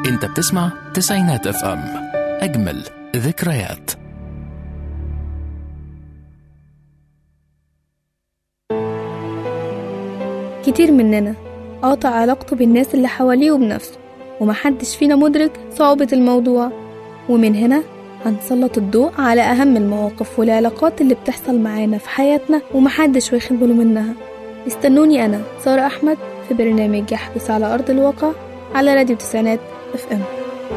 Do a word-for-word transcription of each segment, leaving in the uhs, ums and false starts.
انت بتسمع تسعينات اف ام، اجمل ذكريات. كتير مننا قاطع علاقته بالناس اللي حواليه وبنفسه، ومحدش فينا مدرك صعوبة الموضوع. ومن هنا هنسلط الضوء على أهم المواقف والعلاقات اللي بتحصل معانا في حياتنا ومحدش واخد باله منها. استنوني أنا سارة أحمد في برنامج يحدث على أرض الواقع على راديو تسعينات اف ام.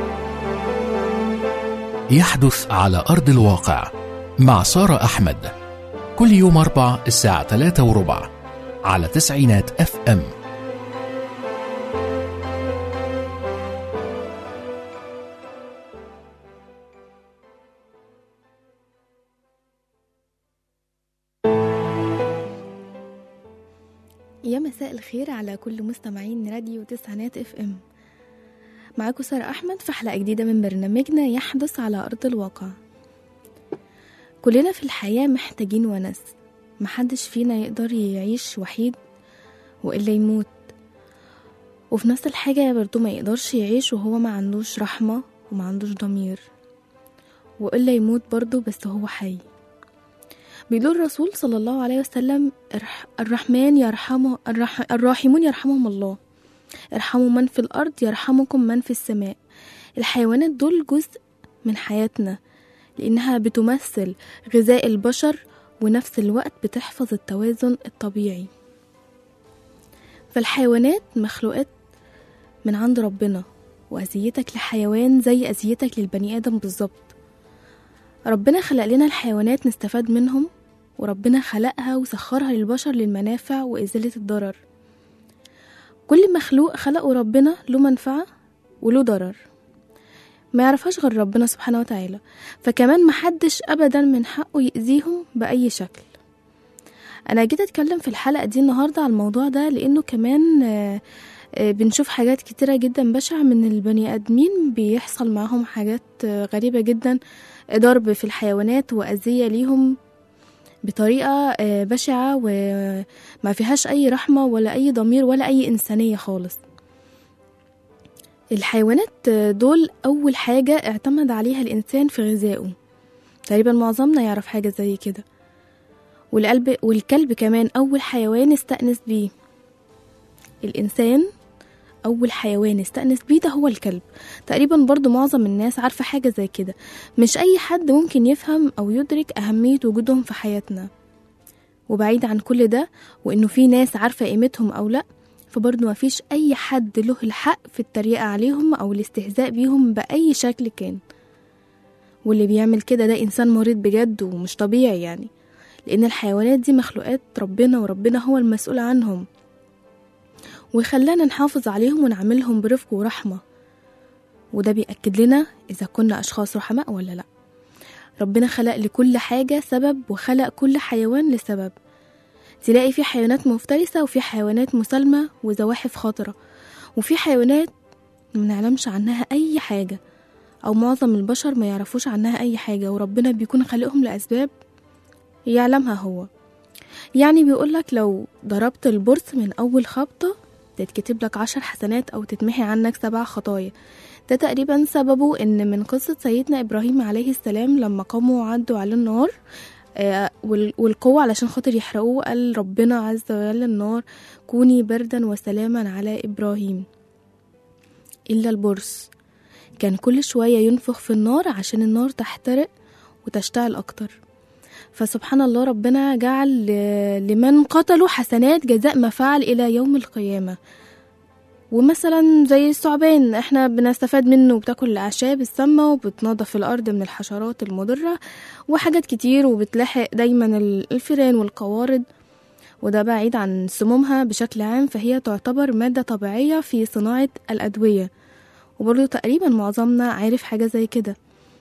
يحدث على أرض الواقع مع سارة أحمد، كل يوم أربع الساعة ثلاثة وربع على تسعينات اف ام. يا مساء الخير على كل مستمعين راديو تسعينات اف ام. معاكم سارة أحمد في حلقة جديدة من برنامجنا يحدث على أرض الواقع. كلنا في الحياة محتاجين ونس، محدش فينا يقدر يعيش وحيد وإلا يموت، وفي نفس الحاجة برضو ما يقدرش يعيش وهو ما عندوش رحمة وما عندوش ضمير، وإلا يموت برضو بس هو حي. بيقول الرسول صلى الله عليه وسلم: الرحمن يرحمه الرح... الراحمون يرحمهم الله، ارحموا من في الأرض يرحمكم من في السماء. الحيوانات دول جزء من حياتنا، لأنها بتمثل غذاء البشر ونفس الوقت بتحفظ التوازن الطبيعي. فالحيوانات مخلوقات من عند ربنا، وأذيتك لحيوان زي أذيتك للبني آدم بالظبط. ربنا خلق لنا الحيوانات نستفاد منهم، وربنا خلقها وسخرها للبشر للمنافع وإزالة الضرر. كل مخلوق خلقه ربنا له منفعة وله ضرر، ما يعرفهاش غير ربنا سبحانه وتعالى، فكمان محدش أبدا من حقه يأذيهم بأي شكل. أنا جيت أتكلم في الحلقة دي النهاردة على الموضوع ده لأنه كمان آآ آآ بنشوف حاجات كتيرة جدا بشعة من البني آدمين، بيحصل معهم حاجات غريبة جدا، ضرب في الحيوانات وأذية ليهم بطريقة بشعة وما فيهاش أي رحمة ولا أي ضمير ولا أي إنسانية خالص. الحيوانات دول أول حاجة اعتمد عليها الإنسان في غذائه، تقريبا معظمنا يعرف حاجة زي كده. والقلب والكلب كمان أول حيوان استأنس بيه. الإنسان أول حيوان استأنس بيه ده هو الكلب. تقريبا برضو معظم الناس عارفة حاجة زي كده، مش أي حد ممكن يفهم أو يدرك أهمية وجودهم في حياتنا. وبعيد عن كل ده وإنه في ناس عارفة قيمتهم أو لأ، فبرضو ما فيش أي حد له الحق في التريقة عليهم أو الاستهزاء بيهم بأي شكل كان. واللي بيعمل كده ده إنسان مريض بجد ومش طبيعي يعني، لأن الحيوانات دي مخلوقات ربنا، وربنا هو المسؤول عنهم، وخلانا نحافظ عليهم ونعملهم برفق ورحمة. وده بيأكد لنا إذا كنا أشخاص رحماء ولا لأ. ربنا خلق لكل حاجة سبب، وخلق كل حيوان لسبب. تلاقي في حيوانات مفترسة، وفي حيوانات مسالمة وزواحف خطرة، وفي حيوانات ما نعلمش عنها أي حاجة، أو معظم البشر ما يعرفوش عنها أي حاجة، وربنا بيكون خلقهم لأسباب يعلمها هو. يعني بيقولك لو ضربت البرص من أول خبطة تتكتب لك عشر حسنات أو تتمحي عنك سبع خطايا. ده تقريبا سببه إن من قصة سيدنا إبراهيم عليه السلام لما قاموا وعدوا على النار آه والقوة علشان خاطر يحرقوه، قال ربنا عز وجل النار كوني بردا وسلاما على إبراهيم. إلا البرص كان كل شوية ينفخ في النار عشان النار تحترق وتشتعل أكتر. فسبحان الله ربنا جعل لمن قتلوا حسنات جزاء ما فعل إلى يوم القيامة. ومثلا زي الثعبان احنا بنستفاد منه، وبتاكل الأعشاب السامة وبتنظف الأرض من الحشرات المضرة وحاجات كتير، وبتلاحق دايما الفيران والقوارض، وده بعيد عن سمومها بشكل عام، فهي تعتبر مادة طبيعية في صناعة الأدوية، وبرضو تقريبا معظمنا عارف حاجة زي كده.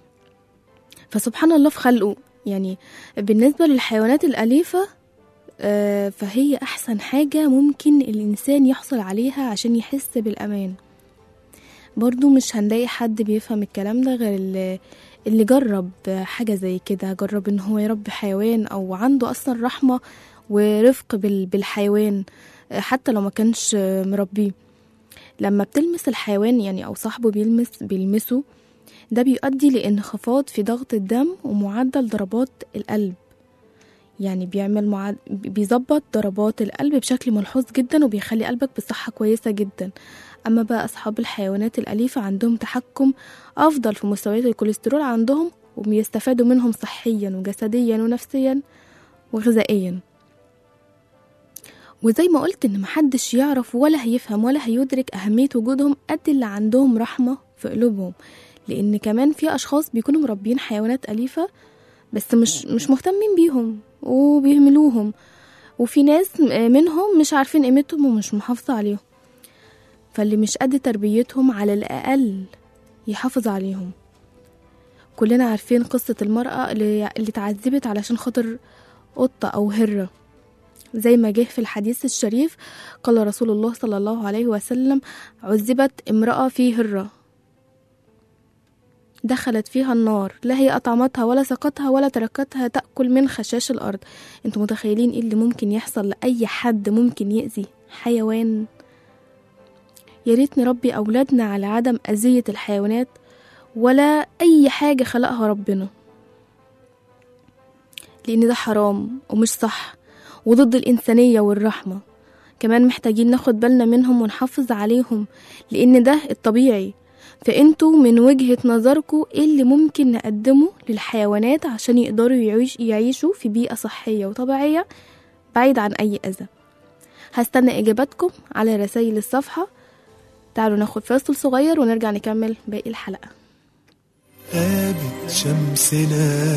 فسبحان الله في خلقه. يعني بالنسبة للحيوانات الأليفة آه فهي أحسن حاجة ممكن الإنسان يحصل عليها عشان يحس بالأمان. برضو مش هنلاقي حد بيفهم الكلام ده غير اللي, اللي جرب حاجة زي كده، جرب إن هو يربي حيوان أو عنده أصلا رحمة ورفق بالحيوان حتى لو ما كانش مربيه. لما بتلمس الحيوان يعني أو صاحبه بيلمس بيلمسه، ده بيؤدي لانخفاض في ضغط الدم ومعدل ضربات القلب. يعني بيعمل معد... بيظبط ضربات القلب بشكل ملحوظ جدا، وبيخلي قلبك بصحة كويسة جدا. أما بقى أصحاب الحيوانات الأليفة عندهم تحكم أفضل في مستويات الكوليسترول عندهم، وبيستفادوا منهم صحيا وجسديا ونفسيا وغذائيا. وزي ما قلت إن محدش يعرف ولا هيفهم ولا هيدرك أهمية وجودهم قد اللي عندهم رحمة في قلوبهم. لأن كمان في أشخاص بيكونوا مربين حيوانات أليفة بس مش مش مهتمين بيهم وبيهملوهم، وفي ناس منهم مش عارفين قيمتهم ومش محافظة عليهم. فاللي مش قد تربيتهم على الأقل يحافظ عليهم. كلنا عارفين قصة المرأة اللي, اللي تعذبت علشان خاطر قطة أو هرة. زي ما جه في الحديث الشريف قال رسول الله صلى الله عليه وسلم: عذبت امرأة في هرة دخلت فيها النار، لا هي أطعمتها ولا سقتها ولا تركتها تأكل من خشاش الأرض. انتوا متخيلين ايه اللي ممكن يحصل لأي حد ممكن يأذي حيوان؟ يا ريت نربي أولادنا على عدم أذية الحيوانات ولا أي حاجة خلقها ربنا، لأن ده حرام ومش صح وضد الإنسانية والرحمة. كمان محتاجين ناخد بالنا منهم ونحافظ عليهم، لأن ده الطبيعي. فأنتوا من وجهة نظركم إيه اللي ممكن نقدمه للحيوانات عشان يقدروا يعيش يعيشوا في بيئة صحية وطبيعية بعيد عن أي أذى؟ هستنى إجاباتكم على رسائل الصفحة. تعالوا ناخد فاصل صغير ونرجع نكمل باقي الحلقة. غابت شمسنا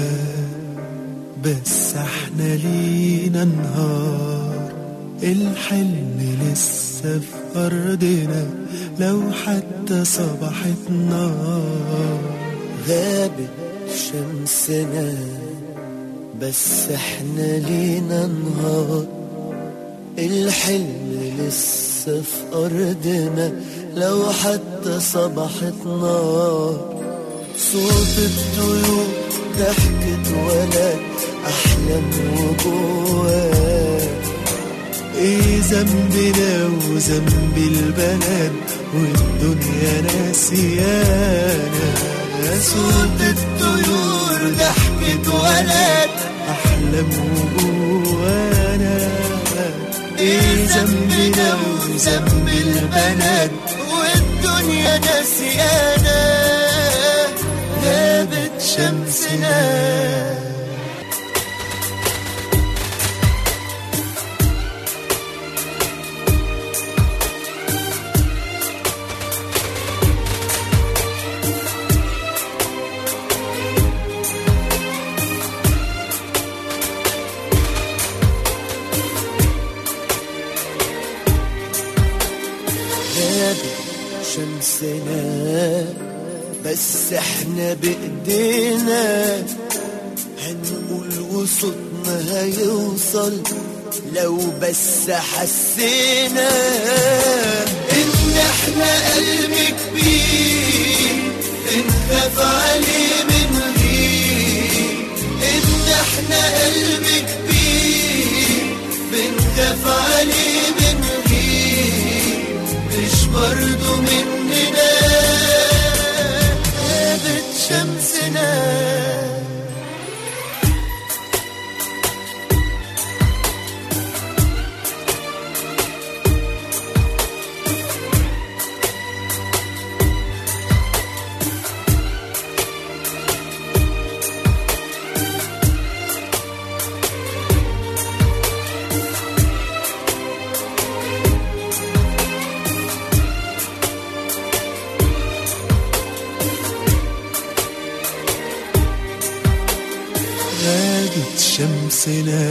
بس احنا لينا نهار، الحلم لسه في أرضنا لو حتى صبحت نار. غابت شمسنا بس احنا لينا نهار، الحلم لسه في أرضنا لو حتى صبحت نار. صوت الطيور ضحكة ولد أحلام وجواه، ايه ذنبنا وذنب البلد والدنيا ناسيانا. صوت الطيور ضحكة ولد أحلام وجوانا، ايه ذنبنا وذنب البلد والدنيا ناسيانا. غابت شمسنا شمسنا بس احنا بايدينا هنقول وصوتنا هيوصل لو بس حسينا ان احنا قلب كبير نخاف عليه من غير. ان احنا قلب كبير بنخاف عليه من غير، مش برضو مننا. غابت شمسنا شمسنا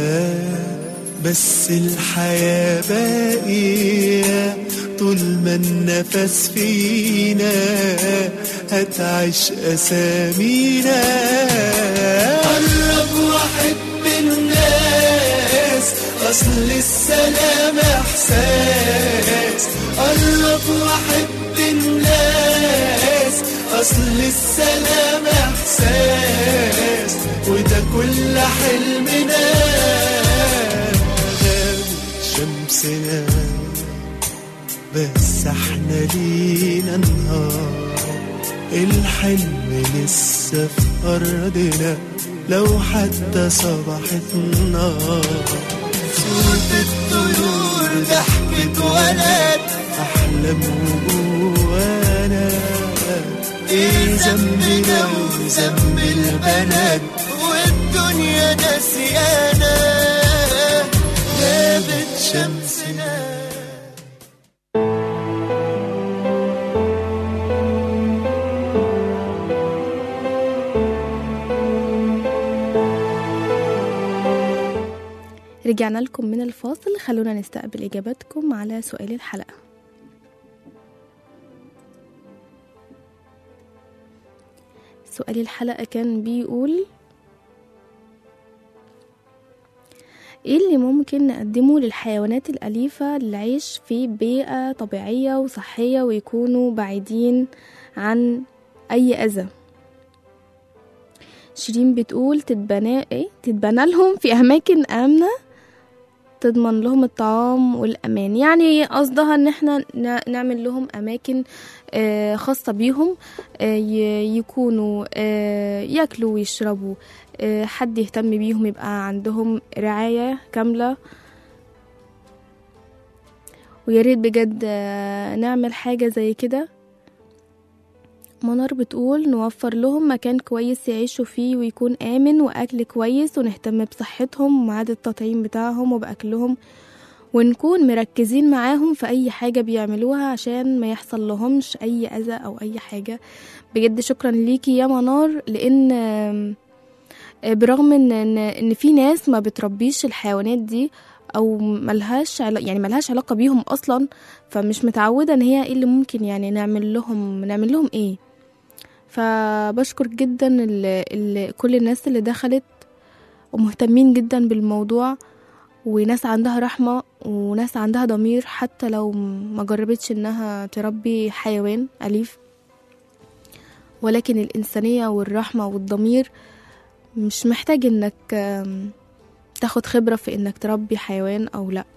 بس الحياة باقية طول ما النفس فينا هتعيش أسامينا. قرب وحب الناس أصل السلام إحساس. قرب وحب الناس أصل السلام إحساس، وده كل حلمنا. غابت شمسنا بس احنا لينا نهار، الحلم لسه في أرضنا لو حتى صبحت نار. صوت الطيور ضحكة ولد أحلام وجوانا، ايه ذنبنا وذنب البلد والدنيا نسيانا، غابت شمسنا. رجعنا لكم من الفاصل، خلونا نستقبل إجاباتكم على سؤال الحلقة. سؤال الحلقة كان بيقول ايه اللي ممكن نقدمه للحيوانات الأليفة للعيش في بيئة طبيعية وصحية ويكونوا بعيدين عن أي أذى؟ شيرين بتقول تتبنى ايه تتبنى لهم في أماكن آمنة تضمن لهم الطعام والأمان. يعني قصدها ان احنا نعمل لهم أماكن خاصة بيهم يكونوا يأكلوا ويشربوا، حد يهتم بيهم، يبقى عندهم رعاية كاملة. وياريت بجد نعمل حاجة زي كده. منار بتقول نوفر لهم مكان كويس يعيشوا فيه ويكون آمن وأكل كويس، ونهتم بصحتهم ومعاد التطعيم بتاعهم وبأكلهم، ونكون مركزين معاهم في أي حاجة بيعملوها عشان ما يحصل لهمش أي أذى أو أي حاجة. بجد شكرا ليكي يا منار، لأن برغم إن, إن, إن في ناس ما بتربيش الحيوانات دي أو ملهاش يعني ملهاش علاقة بيهم أصلا، فمش متعودة إن هي إيه اللي ممكن يعني نعمل لهم نعمل لهم إيه. فبشكر جدا ال ال كل الناس اللي دخلت ومهتمين جدا بالموضوع، وناس عندها رحمة وناس عندها ضمير حتى لو ما جربتش انها تربي حيوان أليف، ولكن الإنسانية والرحمة والضمير مش محتاج انك تاخد خبرة في انك تربي حيوان او لا.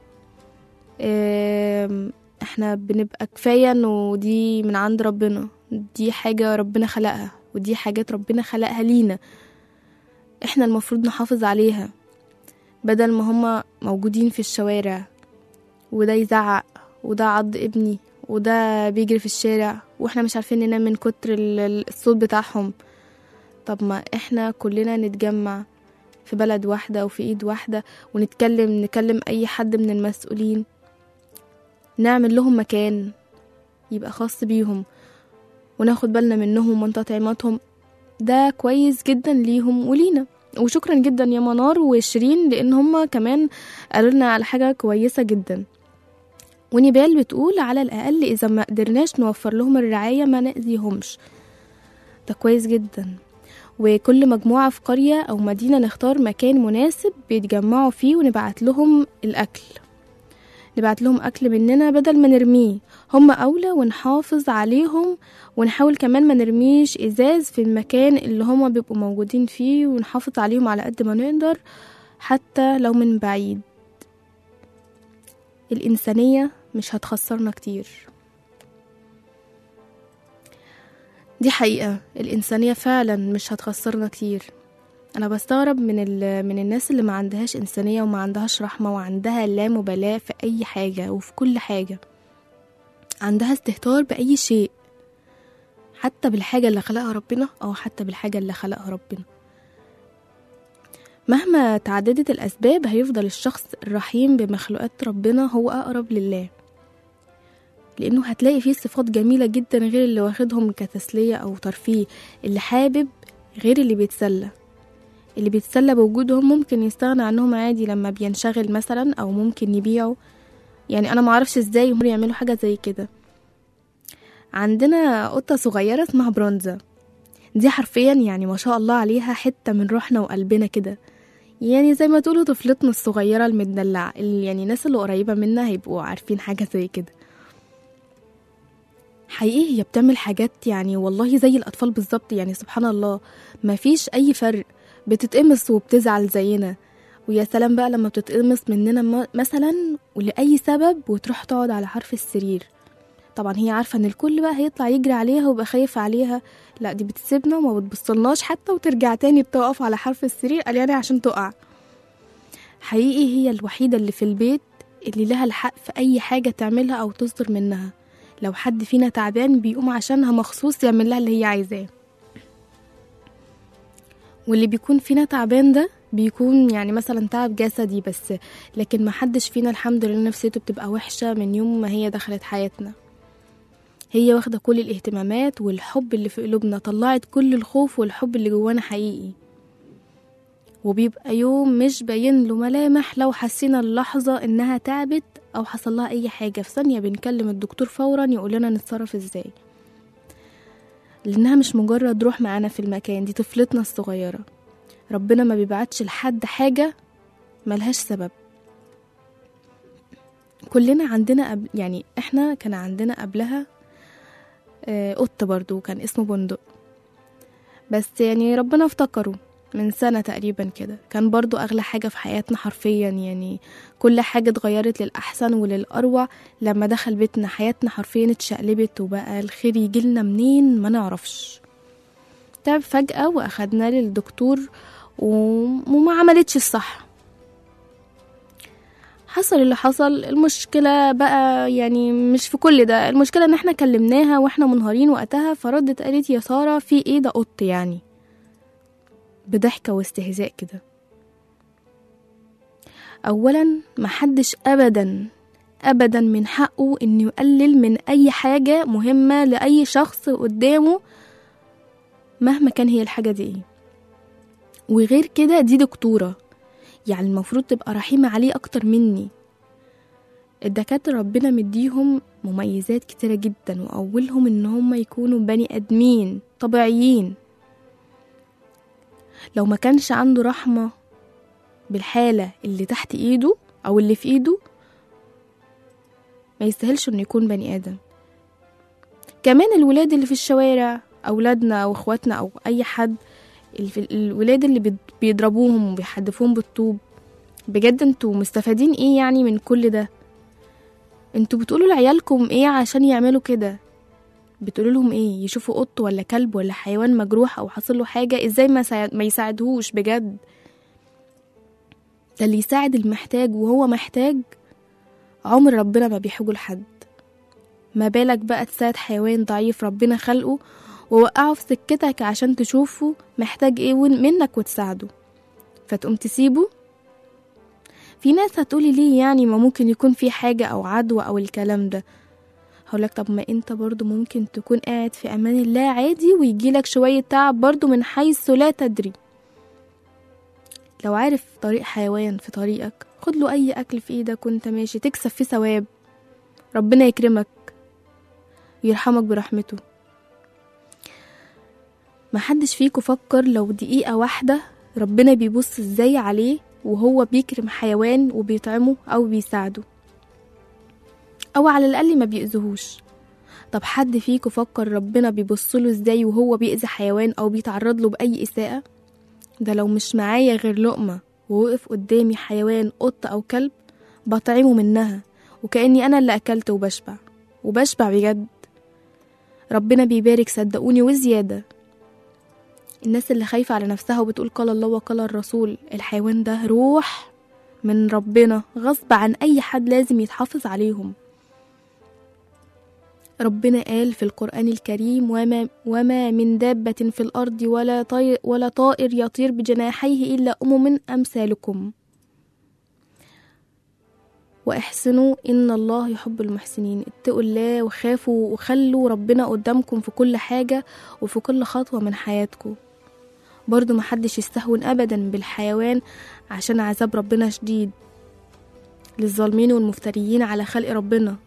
احنا بنبقى كفاية انه دي من عند ربنا، دي حاجة ربنا خلقها ودي حاجات ربنا خلقها لينا، احنا المفروض نحافظ عليها بدل ما هما موجودين في الشوارع وده يزعق وده عض ابني وده بيجري في الشارع واحنا مش عارفين ننام من كتر الصوت بتاعهم. طب ما احنا كلنا نتجمع في بلد واحدة وفي ايد واحدة ونتكلم نكلم اي حد من المسؤولين، نعمل لهم مكان يبقى خاص بيهم وناخد بالنا منهم ومن تطعيماتهم، ده كويس جدا ليهم ولينا. وشكرا جدا يا منار وشيرين لان هما كمان قالوا لنا على حاجة كويسة جدا. ونبال بتقول على الاقل اذا ما قدرناش نوفر لهم الرعاية ما نأذيهمش، ده كويس جدا. وكل مجموعة في قرية او مدينة نختار مكان مناسب بيتجمعوا فيه ونبعت لهم الاكل، نبعت لهم أكل مننا بدل ما نرميه، هم أولى، ونحافظ عليهم ونحاول كمان ما نرميش إزاز في المكان اللي هم بيبقوا موجودين فيه، ونحافظ عليهم على قد ما نقدر حتى لو من بعيد. الإنسانية مش هتخسرنا كتير، دي حقيقة، الإنسانية فعلا مش هتخسرنا كتير. انا بستغرب من من الناس اللي ما عندهاش انسانيه وما عندهاش رحمه وعندها لا مبالاه في اي حاجه وفي كل حاجه، عندها استهتار باي شيء، حتى بالحاجه اللي خلقها ربنا او حتى بالحاجه اللي خلقها ربنا. مهما تعددت الاسباب هيفضل الشخص الرحيم بمخلوقات ربنا هو اقرب لله، لانه هتلاقي فيه صفات جميله جدا غير اللي واخدهم كتسليه او ترفيه، اللي حابب غير اللي بيتسلى. اللي بيتسلى بوجودهم ممكن يستغنى عنهم عادي لما بينشغل مثلا او ممكن يبيعوا، يعني انا معرفش ازاي هم يعملوا حاجة زي كده. عندنا قطة صغيرة اسمها برونزا، دي حرفيا يعني ما شاء الله عليها حتة من روحنا وقلبنا كده، يعني زي ما تقولوا طفلتنا الصغيرة المدلعة، يعني الناس اللي قريبة منا هيبقوا عارفين حاجة زي كده. حقيقي هي بتعمل حاجات يعني والله زي الأطفال بالظبط، يعني سبحان الله ما فيش أي فرق، بتتقمص وبتزعل زينا ويا سلام بقى لما بتتقمص مننا مثلا ولأي سبب وتروح تقعد على حرف السرير. طبعا هي عارفة ان الكل بقى هيطلع يجري عليها ويبقى خايف عليها، لا دي بتسيبنا وما بتبصلناش حتى وترجع تاني بتقف على حرف السرير قال يعني عشان تقع. حقيقي هي الوحيدة اللي في البيت اللي لها الحق في أي حاجة تعملها أو تصدر منها. لو حد فينا تعبان بيقوم عشانها مخصوص يعمل لها اللي هي عايزاه، واللي بيكون فينا تعبان ده بيكون يعني مثلا تعب جسدي بس، لكن ما حدش فينا الحمد لله نفسيته بتبقى وحشة من يوم ما هي دخلت حياتنا. هي واخدة كل الاهتمامات والحب اللي في قلوبنا، طلعت كل الخوف والحب اللي جوانا حقيقي، وبيبقى يوم مش باين له ملامح. لو حسينا اللحظة انها تعبت او حصل لها اي حاجة في ثانية بنكلم الدكتور فورا يقول لنا نتصرف ازاي، لانها مش مجرد روح معانا في المكان، دي طفلتنا الصغيرة. ربنا ما بيبعتش لحد حاجة ملهاش سبب. كلنا عندنا قبل يعني احنا كان عندنا قبلها آه قط برضو كان اسمه بندق، بس يعني ربنا افتكره من سنة تقريبا كده. كان برضو أغلى حاجة في حياتنا حرفيا، يعني كل حاجة اتغيرت للأحسن وللأروع لما دخل بيتنا. حياتنا حرفيا اتشقلبت وبقى الخير يجيلنا منين ما نعرفش. تعب فجأة وأخدنا للدكتور وما عملتش الصح. حصل اللي حصل. المشكلة بقى يعني مش في كل ده، المشكلة ان احنا كلمناها واحنا منهارين وقتها، فردت قالت يا سارة في ايه ده قط يعني، بضحكة واستهزاء كده. اولا محدش ابدا ابدا من حقه انه يقلل من اي حاجة مهمة لأي شخص قدامه مهما كان هي الحاجة دي ايه. وغير كده دي دكتورة، يعني المفروض تبقى رحيمة عليه اكتر مني. الدكاترة ربنا مديهم مميزات كتيرة جدا، واولهم ان هم يكونوا بني ادمين طبيعيين. لو ما كانش عنده رحمة بالحالة اللي تحت ايده او اللي في ايده ما يستاهلش انه يكون بني ادم. كمان الولاد اللي في الشوارع، اولادنا او اخواتنا او اي حد، الولاد اللي بيضربوهم وبيحدفوهم بالطوب، بجد انتوا مستفادين ايه يعني من كل ده؟ انتوا بتقولوا لعيالكم ايه عشان يعملوا كده؟ بتقولوا لهم ايه؟ يشوفوا قط ولا كلب ولا حيوان مجروح او حصل له حاجه ازاي ما, ساعد ما يساعدهوش؟ بجد ده اللي يساعد المحتاج وهو محتاج عمر ربنا ما بيحوجه لحد، ما بالك بقى تساعد حيوان ضعيف ربنا خلقه ووقعه في سكتك عشان تشوفه محتاج ايه منك وتساعده، فتقوم تسيبه؟ في ناس هتقولي ليه يعني ما ممكن يكون في حاجة او عدوى او الكلام ده. هقولك طب ما انت برضو ممكن تكون قاعد في امان الله عادي ويجيلك شوية تعب برضو من حيث لا تدري. لو عارف طريق حيوان في طريقك خد له اي اكل في ايدك وانت ماشي تكسب فيه ثواب، ربنا يكرمك ويرحمك برحمته. محدش فيكو فكر لو دقيقة واحدة ربنا بيبص ازاي عليه وهو بيكرم حيوان وبيطعمه او بيساعده او على الاقل ما بيأذهوش؟ طب حد فيكو فكر ربنا بيبصله ازاي وهو بيأذي حيوان او بيتعرض له باي اساءة؟ ده لو مش معايا غير لقمة ووقف قدامي حيوان قط او كلب بطعمه منها وكأني انا اللي اكلت وبشبع وبشبع بجد. ربنا بيبارك صدقوني وزيادة. الناس اللي خايفة على نفسها وبتقول قال الله وقال الرسول، الحيوان ده روح من ربنا غصب عن اي حد لازم يتحافظ عليهم. ربنا قال في القرآن الكريم وما, وما من دابة في الأرض ولا طائر, ولا طائر يطير بجناحيه إلا أمم أمثالكم وإحسنوا إن الله يحب المحسنين. اتقوا الله وخافوا وخلوا ربنا قدامكم في كل حاجة وفي كل خطوة من حياتكم. برضو محدش يستهون أبدا بالحيوان عشان عذاب ربنا شديد للظالمين والمفتريين على خلق ربنا.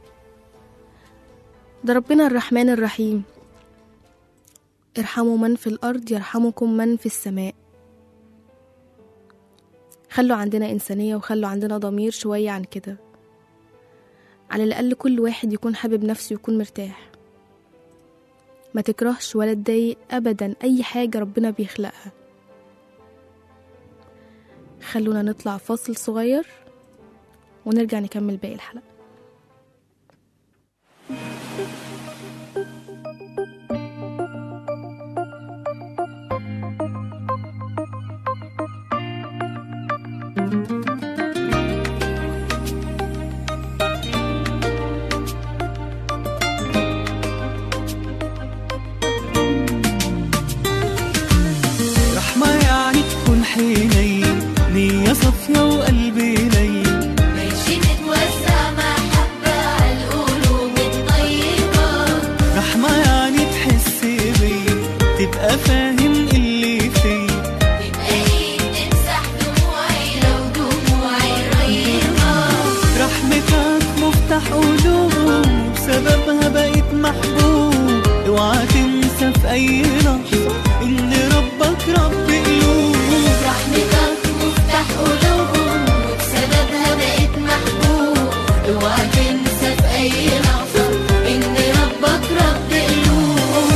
ده ربنا الرحمن الرحيم، ارحموا من في الأرض يرحمكم من في السماء. خلوا عندنا إنسانية وخلوا عندنا ضمير شوية عن كده، على الأقل كل واحد يكون حابب نفسه يكون مرتاح، ما تكرهش ولا تضايق أبدا أي حاجة ربنا بيخلقها. خلونا نطلع فاصل صغير ونرجع نكمل باقي الحلقة. حنين نية صافية وقلبي لين ماشي نتوزع محبة عالقلوب الطيبة. رحمة يعني تحس بيا تبقى فاهم اللي فيا تبقى ايد تمسح دموعي لو دموعي قريبة. رحمتك مفتاح قلوب بسببها بقيت محبوب. اوعى تنسى في اي لحظة ان ربك رب قلوب. رحمتك مفتاح قلوبهم وبسببها بقيت محبوب. اوعى تنسى في اي لحظة ان ربك رب قلوب.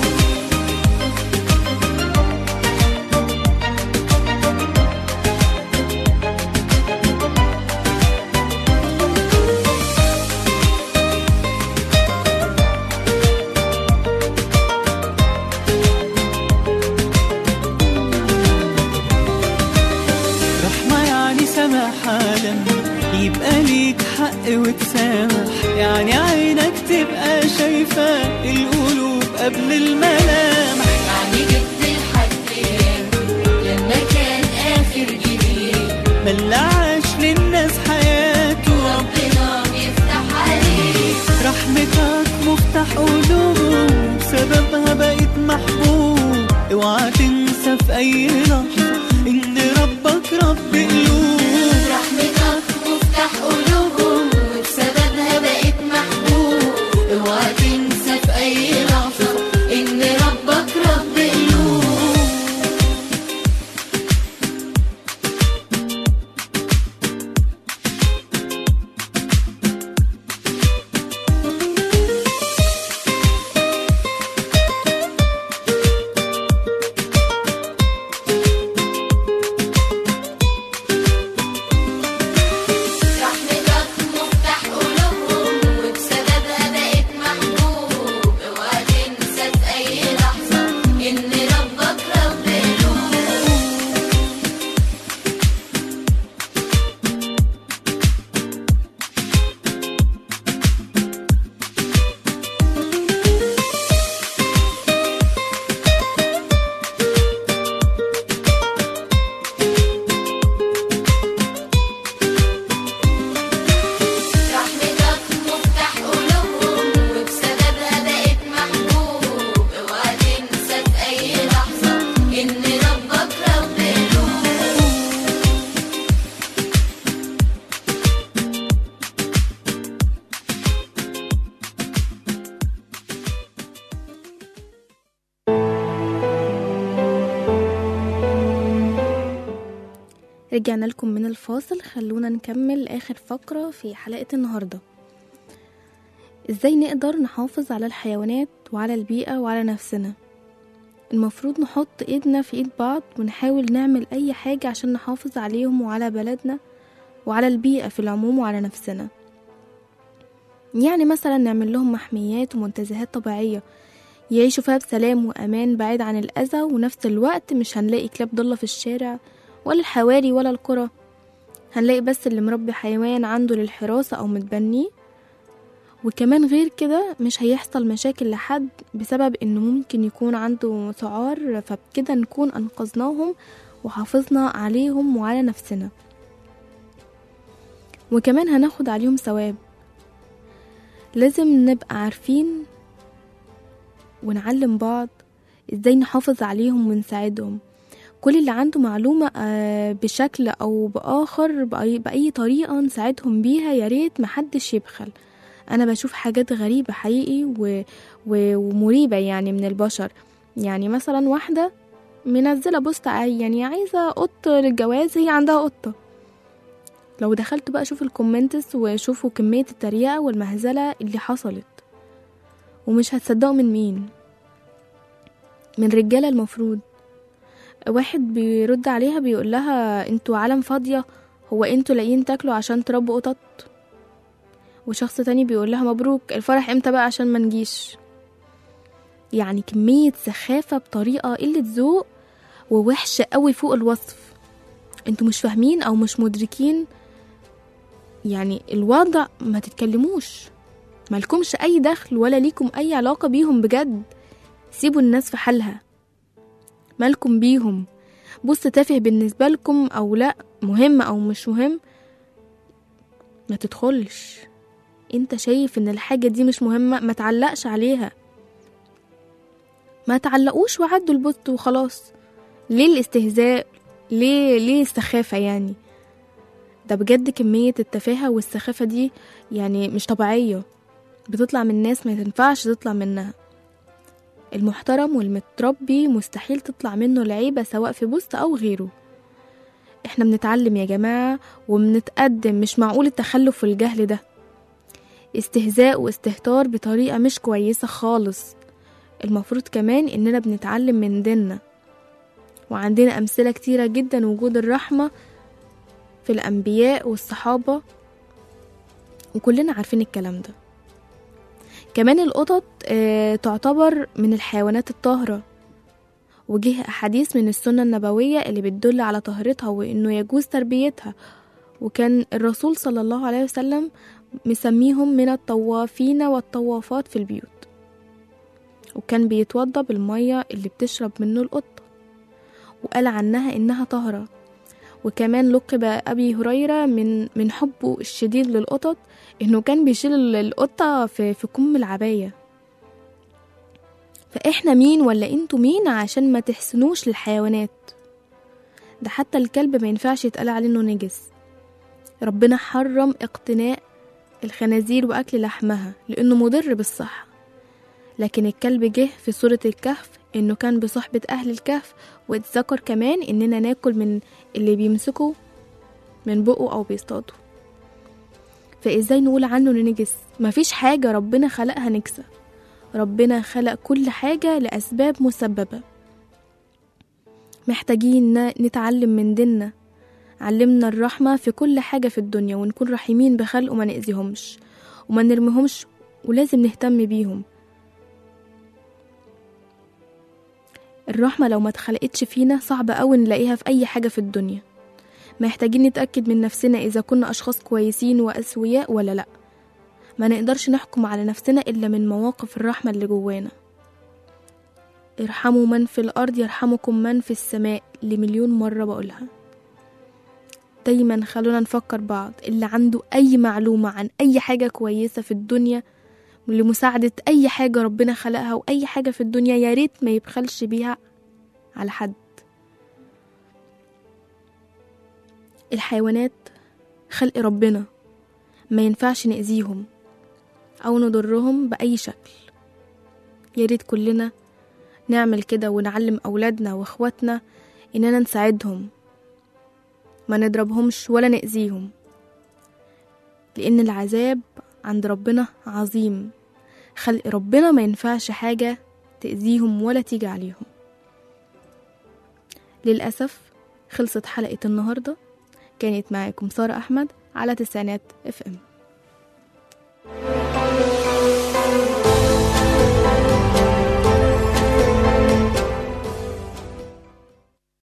يبقى ليك حق وتسامح يعني عينك تبقى شايفة القلوب قبل الملامح. يعني جبت الحدين لما كان آخر جديد ملا عاش للناس حياته ربنا بيفتح عليه. رحمتك مفتاح قلوب بسببها بقيت محبوب. اوعى تنسى في اي لحظة ان ربك رب قلوب. رحمتك مفتاح قلوبهم وبسببها بقيت محبوب. اوعى تنسى في اي لحظة ان ربك رب قلوب. رجعنا لكم من الفاصل. خلونا نكمل آخر فقرة في حلقة النهاردة. ازاي نقدر نحافظ على الحيوانات وعلى البيئة وعلى نفسنا؟ المفروض نحط ايدنا في ايد بعض ونحاول نعمل اي حاجة عشان نحافظ عليهم وعلى بلدنا وعلى البيئة في العموم وعلى نفسنا. يعني مثلا نعمل لهم محميات ومنتزهات طبيعية يعيشوا فيها بسلام وأمان بعيد عن الأذى، ونفس الوقت مش هنلاقي كلاب ضالة في الشارع ولا الحواري ولا القرى. هنلاقي بس اللي مربي حيوان عنده للحراسة أو متبنيه. وكمان غير كده مش هيحصل مشاكل لحد بسبب انه ممكن يكون عنده سعار، فبكده نكون أنقذناهم وحافظنا عليهم وعلى نفسنا، وكمان هناخد عليهم ثواب. لازم نبقى عارفين ونعلم بعض ازاي نحافظ عليهم ونساعدهم. كل اللي عنده معلومة بشكل او باخر بأي طريقة نساعدهم بيها، ياريت محدش يبخل. انا بشوف حاجات غريبة حقيقي و... و... ومريبة يعني من البشر. يعني مثلا واحدة منزلة بوست يعني عايزة قط للجواز، هي عندها قطة. لو دخلت بقى شوف الكومنتس وشوفوا كمية التريقة والمهزلة اللي حصلت، ومش هتصدقوا من مين؟ من رجالة المفروض. واحد بيرد عليها بيقول لها انتوا عالم فاضية، هو انتوا لاقيين تاكلوا عشان تربوا قطط؟ وشخص تاني بيقول لها مبروك، الفرح امتى بقى عشان ما نجيش؟ يعني كمية سخافة بطريقة قلة ذوق ووحشة قوي فوق الوصف. انتوا مش فاهمين او مش مدركين يعني الوضع. ما تتكلموش، مالكمش اي دخل ولا ليكم اي علاقة بيهم بجد. سيبوا الناس في حالها، مالكم بيهم. بص تافه بالنسبة لكم او لا، مهم او مش مهم، ما تدخلش. انت شايف ان الحاجة دي مش مهمة، ما تعلقش عليها، ما تعلقوش وعدوا البوست وخلاص. ليه الاستهزاء؟ ليه ليه السخافة يعني؟ ده بجد كمية التفاهة والسخافة دي يعني مش طبيعية، بتطلع من ناس ما تنفعش تطلع منها. المحترم والمتربي مستحيل تطلع منه العيبة سواء في بوست أو غيره. احنا بنتعلم يا جماعة وبنتقدم، مش معقول التخلف والجهل ده. استهزاء واستهتار بطريقة مش كويسة خالص. المفروض كمان اننا بنتعلم من ديننا، وعندنا أمثلة كتيرة جدا وجود الرحمة في الأنبياء والصحابة، وكلنا عارفين الكلام ده. كمان القطط اه تعتبر من الحيوانات الطاهرة، وجه أحاديث من السنة النبوية اللي بتدل على طهرتها وإنه يجوز تربيتها. وكان الرسول صلى الله عليه وسلم مسميهم من الطوافين والطوافات في البيوت، وكان بيتوضى بالمية اللي بتشرب منه القطة، وقال عنها إنها طهرة. وكمان لقب أبي هريرة من من حبه الشديد للقطط إنه كان بيشيل القطة في في كم العباية. فإحنا مين ولا إنتوا مين عشان ما تحسنوش للحيوانات؟ ده حتى الكلب ما ينفعش يتقال عليه إنه نجس. ربنا حرم اقتناء الخنازير وأكل لحمها لأنه مضر بالصحة، لكن الكلب جه في سورة الكهف إنه كان بصحبة أهل الكهف، واتذكر كمان إننا ناكل من اللي بيمسكوا من بقه أو بيصطادوا. فإزاي نقول عنه نجس؟ مفيش حاجة ربنا خلقها نجسة. ربنا خلق كل حاجة لأسباب مسببة. محتاجين نتعلم من ديننا، علمنا الرحمة في كل حاجة في الدنيا، ونكون رحيمين بخلق وما نأذيهمش وما نرميهمش، ولازم نهتم بيهم. الرحمة لو ما اتخلقتش فينا صعب قوي نلاقيها في أي حاجة في الدنيا. محتاجين نتأكد من نفسنا إذا كنا أشخاص كويسين وأسوياء ولا لأ. ما نقدرش نحكم على نفسنا إلا من مواقف الرحمة اللي جوانا. ارحموا من في الأرض يرحمكم من في السماء، لمليون مرة بقولها. دايما خلونا نفكر بعض، اللي عنده أي معلومة عن أي حاجة كويسة في الدنيا لمساعدة أي حاجة ربنا خلقها وأي حاجة في الدنيا، يا ريت ما يبخلش بيها على حد. الحيوانات خلق ربنا، ما ينفعش نأذيهم أو نضرهم بأي شكل. يا ريت كلنا نعمل كده ونعلم أولادنا وأخواتنا إننا نساعدهم، ما نضربهمش ولا نأذيهم، لأن العذاب عند ربنا عظيم. خلق ربنا ما ينفعش حاجة تأذيهم ولا تيجي عليهم. للأسف خلصت حلقة النهاردة. كانت معاكم سارة أحمد على تسعينات اف ام.